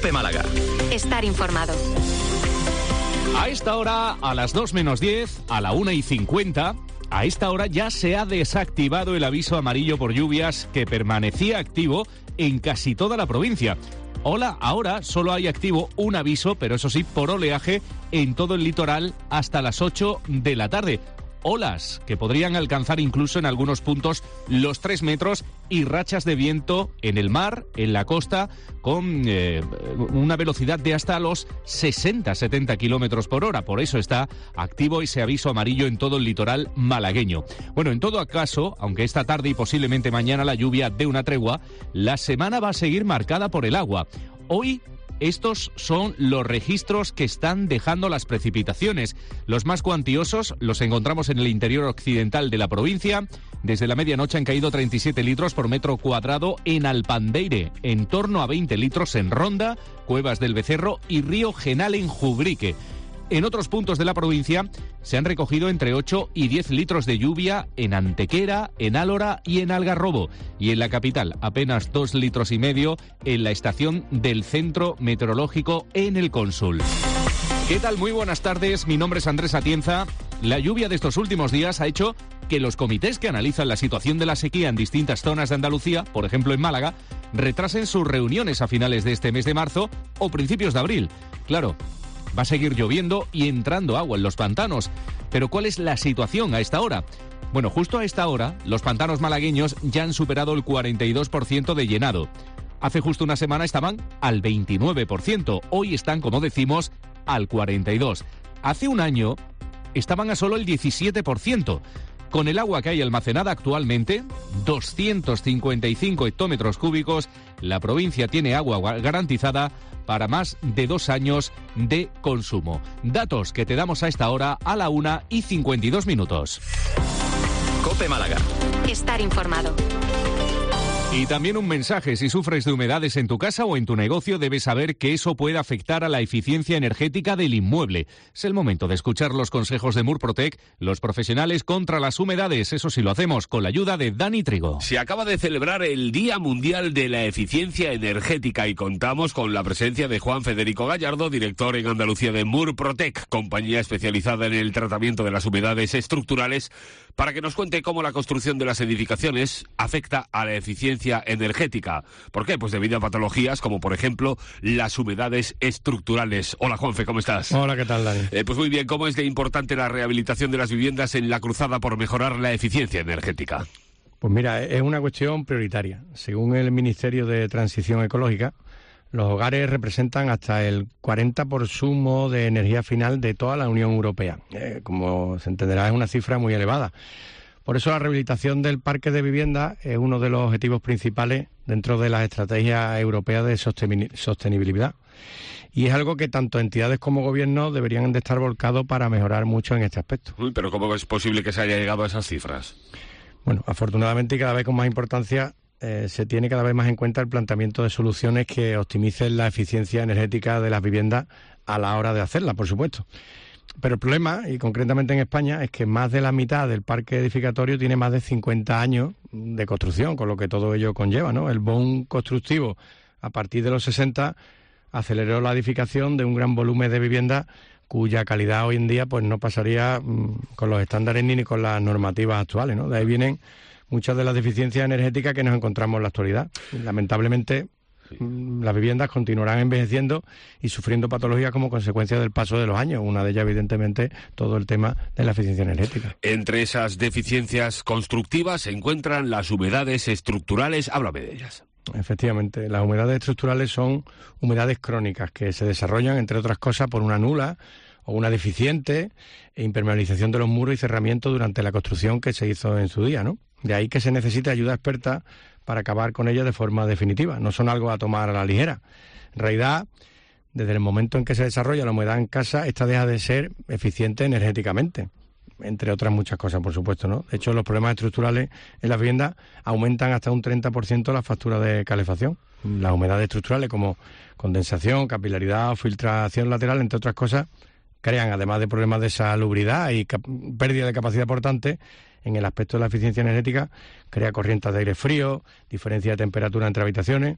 COPE Málaga. Estar informado. A esta hora, a las 2 menos 10, a la 1:50, a esta hora ya se ha desactivado el aviso amarillo por lluvias que permanecía activo en casi toda la provincia. Ahora solo hay activo un aviso, pero eso sí, por oleaje en todo el litoral hasta las 8 de la tarde. Olas que podrían alcanzar incluso en algunos puntos los 3 metros y rachas de viento en el mar, en la costa, con una velocidad de hasta los 60-70 kilómetros por hora. Por eso está activo ese aviso amarillo en todo el litoral malagueño. Bueno, en todo caso, aunque esta tarde y posiblemente mañana la lluvia dé una tregua, la semana va a seguir marcada por el agua. Hoy estos son los registros que están dejando las precipitaciones. Los más cuantiosos los encontramos en el interior occidental de la provincia. Desde la medianoche han caído 37 litros por metro cuadrado en Alpandeire, en torno a 20 litros en Ronda, Cuevas del Becerro y Río Genal en Jubrique. En otros puntos de la provincia se han recogido entre 8 y 10 litros de lluvia en Antequera, en Álora y en Algarrobo. Y en la capital, apenas 2 litros y medio en la estación del Centro Meteorológico en el Cónsul. ¿Qué tal? Muy buenas tardes, mi nombre es Andrés Atienza. La lluvia de estos últimos días ha hecho que los comités que analizan la situación de la sequía en distintas zonas de Andalucía, por ejemplo en Málaga, retrasen sus reuniones a finales de este mes de marzo o principios de abril. Claro, va a seguir lloviendo y entrando agua en los pantanos. Pero ¿cuál es la situación a esta hora? Bueno, justo a esta hora, los pantanos malagueños ya han superado el 42% de llenado. Hace justo una semana estaban al 29%. Hoy están, como decimos, al 42%. Hace un año estaban a solo el 17%. Con el agua que hay almacenada actualmente, 255 hectómetros cúbicos, la provincia tiene agua garantizada para más de 2 años de consumo. Datos que te damos a esta hora a la 1:52. COPE Málaga. Estar informado. Y también un mensaje: si sufres de humedades en tu casa o en tu negocio, debes saber que eso puede afectar a la eficiencia energética del inmueble. Es el momento de escuchar los consejos de Murprotec, los profesionales contra las humedades. Eso sí lo hacemos con la ayuda de Dani Trigo. Se acaba de celebrar el Día Mundial de la Eficiencia Energética y contamos con la presencia de Juan Federico Gallardo, director en Andalucía de Murprotec, compañía especializada en el tratamiento de las humedades estructurales, para que nos cuente cómo la construcción de las edificaciones afecta a la eficiencia energética. ¿Por qué? Pues debido a patologías como, por ejemplo, las humedades estructurales. Hola, Juanfe, ¿cómo estás? Hola, ¿qué tal, Dani? Pues muy bien, ¿cómo es de importante la rehabilitación de las viviendas en la cruzada por mejorar la eficiencia energética? Pues mira, es una cuestión prioritaria. Según el Ministerio de Transición Ecológica, los hogares representan hasta el 40% por consumo de energía final de toda la Unión Europea. Como se entenderá, es una cifra muy elevada. Por eso la rehabilitación del parque de vivienda es uno de los objetivos principales dentro de las estrategias europeas de sostenibilidad. Y es algo que tanto entidades como gobiernos deberían de estar volcados para mejorar mucho en este aspecto. Uy, pero ¿cómo es posible que se haya llegado a esas cifras? Bueno, afortunadamente y cada vez con más importancia se tiene cada vez más en cuenta el planteamiento de soluciones que optimicen la eficiencia energética de las viviendas a la hora de hacerla, por supuesto. Pero el problema, y concretamente en España, es que más de la mitad del parque edificatorio tiene más de 50 años de construcción, con lo que todo ello conlleva, ¿no? El boom constructivo a partir de los 60 aceleró la edificación de un gran volumen de viviendas cuya calidad hoy en día pues no pasaría con los estándares ni con las normativas actuales, ¿no? De ahí vienen muchas de las deficiencias energéticas que nos encontramos en la actualidad. Lamentablemente, las viviendas continuarán envejeciendo y sufriendo patologías como consecuencia del paso de los años. Una de ellas, evidentemente, todo el tema de la eficiencia energética. Entre esas deficiencias constructivas se encuentran las humedades estructurales. Háblame de ellas. Efectivamente, las humedades estructurales son humedades crónicas que se desarrollan, entre otras cosas, por una nula o una deficiente impermeabilización de los muros y cerramientos durante la construcción que se hizo en su día, ¿no? De ahí que se necesita ayuda experta para acabar con ellas de forma definitiva. No son algo a tomar a la ligera. En realidad, desde el momento en que se desarrolla la humedad en casa, esta deja de ser eficiente energéticamente, entre otras muchas cosas, por supuesto, ¿no? De hecho, los problemas estructurales en las viviendas aumentan hasta un 30% la factura de calefacción. Las humedades estructurales como condensación, capilaridad o filtración lateral, entre otras cosas, crean, además de problemas de salubridad y pérdida de capacidad portante, en el aspecto de la eficiencia energética, crea corrientes de aire frío, diferencia de temperatura entre habitaciones,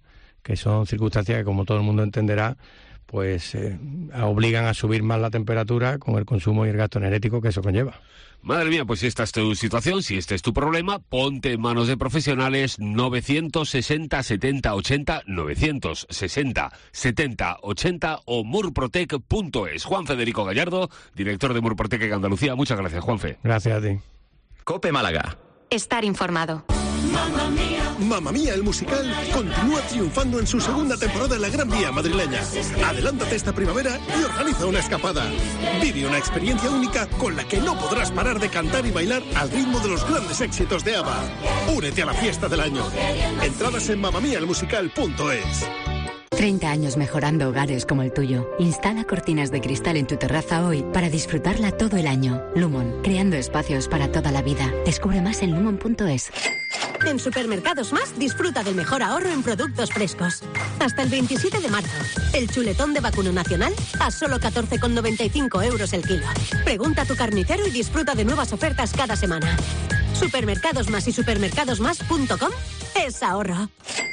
que son circunstancias que, como todo el mundo entenderá, pues obligan a subir más la temperatura con el consumo y el gasto energético que eso conlleva. Madre mía, pues si esta es tu situación, si este es tu problema, ponte en manos de profesionales. 960 70 80, 960 70 80 o murprotec.es. Juan Federico Gallardo, director de Murprotec en Andalucía. Muchas gracias, Juanfe. Gracias a ti. COPE Málaga. Estar informado. Mamma Mía, el musical, continúa triunfando en su segunda temporada en la Gran Vía madrileña. Adelántate esta primavera y organiza una escapada. Vive una experiencia única con la que no podrás parar de cantar y bailar al ritmo de los grandes éxitos de ABBA. Únete a la fiesta del año. Entradas en mamamiaelmusical.es. 30 años mejorando hogares como el tuyo. Instala cortinas de cristal en tu terraza hoy para disfrutarla todo el año. Lumon, creando espacios para toda la vida. Descubre más en lumon.es. En Supermercados Más disfruta del mejor ahorro en productos frescos. Hasta el 27 de marzo. El chuletón de vacuno nacional a solo 14,95 euros el kilo. Pregunta a tu carnicero y disfruta de nuevas ofertas cada semana. Supermercados Más y supermercadosmás.com es ahorro.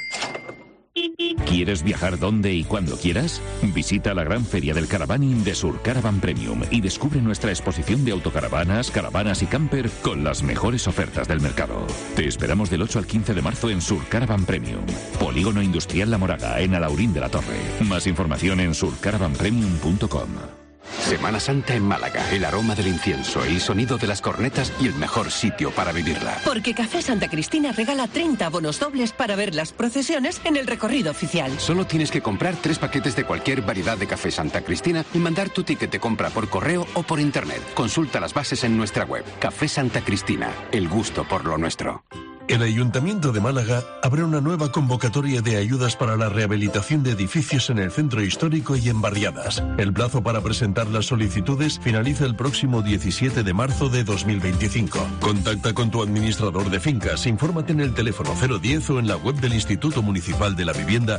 ¿Quieres viajar donde y cuando quieras? Visita la gran feria del caravaning de Surcaravan Premium y descubre nuestra exposición de autocaravanas, caravanas y camper con las mejores ofertas del mercado. Te esperamos del 8 al 15 de marzo en Surcaravan Premium, Polígono Industrial La Moraga, en Alaurín de la Torre. Más información en surcaravanpremium.com. Semana Santa en Málaga, el aroma del incienso, el sonido de las cornetas y el mejor sitio para vivirla. Porque Café Santa Cristina regala 30 bonos dobles para ver las procesiones en el recorrido oficial. Solo tienes que comprar 3 paquetes de cualquier variedad de Café Santa Cristina y mandar tu ticket de compra por correo o por internet. Consulta las bases en nuestra web. Café Santa Cristina, el gusto por lo nuestro. El Ayuntamiento de Málaga abre una nueva convocatoria de ayudas para la rehabilitación de edificios en el centro histórico y en barriadas. El plazo para presentar las solicitudes finaliza el próximo 17 de marzo de 2025. Contacta con tu administrador de fincas, infórmate en el teléfono 010 o en la web del Instituto Municipal de la Vivienda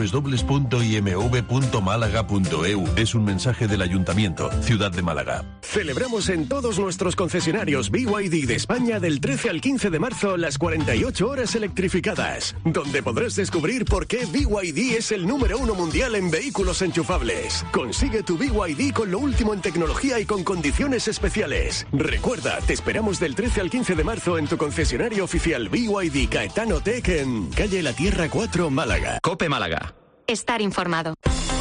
www.imv.málaga.eu. Es un mensaje del Ayuntamiento, Ciudad de Málaga. Celebramos en todos nuestros concesionarios BYD de España del 13 al 15 de marzo las 48 horas electrificadas, donde podrás descubrir por qué BYD es el número 1 mundial en vehículos enchufables. Consigue tu BYD con lo último en tecnología y con condiciones especiales. Recuerda, te esperamos del 13 al 15 de marzo en tu concesionario oficial BYD Caetano Tech en calle La Tierra 4, Málaga. COPE Málaga. Estar informado.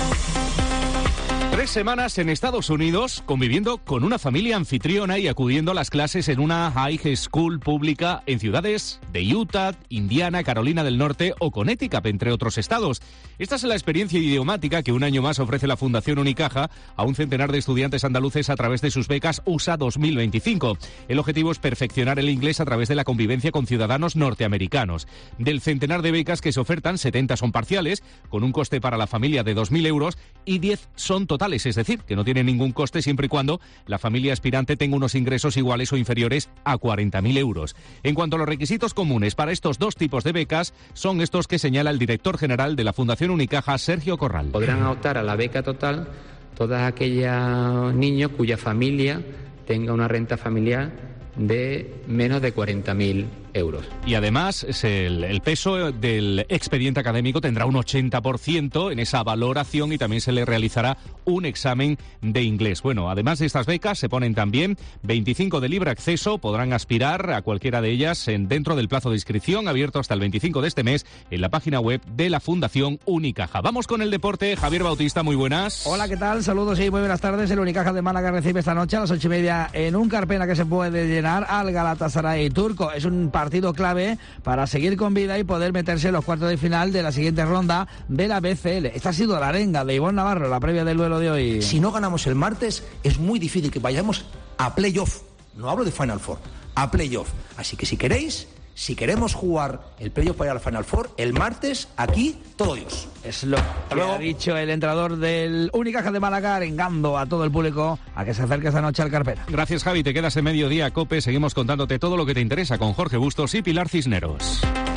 3 semanas en Estados Unidos conviviendo con una familia anfitriona y acudiendo a las clases en una high school pública en ciudades de Utah, Indiana, Carolina del Norte o Connecticut, entre otros estados. Esta es la experiencia idiomática que un año más ofrece la Fundación Unicaja a un centenar de estudiantes andaluces a través de sus becas USA 2025. El objetivo es perfeccionar el inglés a través de la convivencia con ciudadanos norteamericanos. Del centenar de becas que se ofertan, 70 son parciales, con un coste para la familia de 2.000 euros y 10 son totales. Es decir, que no tiene ningún coste siempre y cuando la familia aspirante tenga unos ingresos iguales o inferiores a 40.000 euros. En cuanto a los requisitos comunes para estos dos tipos de becas, son estos que señala el director general de la Fundación Unicaja, Sergio Corral. Podrán optar a la beca total todos aquellos niños cuya familia tenga una renta familiar de menos de 40.000 euros. Y además el peso del expediente académico tendrá un 80% en esa valoración y también se le realizará un examen de inglés. Bueno, además de estas becas se ponen también 25 de libre acceso, podrán aspirar a cualquiera de ellas dentro del plazo de inscripción abierto hasta el 25 de este mes en la página web de la Fundación Unicaja. Vamos con el deporte. Javier Bautista, muy buenas. Hola, ¿qué tal? Saludos y muy buenas tardes. El Unicaja de Málaga recibe esta noche a las 8:30 en un Carpena que se puede llenar al Galatasaray turco. Es un partido clave para seguir con vida y poder meterse en los cuartos de final de la siguiente ronda de la BCL. Esta ha sido la arenga de Ivonne Navarro, la previa del duelo de hoy. Si no ganamos el martes, es muy difícil que vayamos a playoff. No hablo de Final Four, a playoff. Así que si queremos jugar el playoff para ir al Final Four, el martes, aquí, todo Dios. Es lo que ha dicho el entrenador del Unicaja de Málaga, arengando a todo el público a que se acerque esta noche al Carpena. Gracias, Javi. Te quedas en Mediodía COPE. Seguimos contándote todo lo que te interesa con Jorge Bustos y Pilar Cisneros.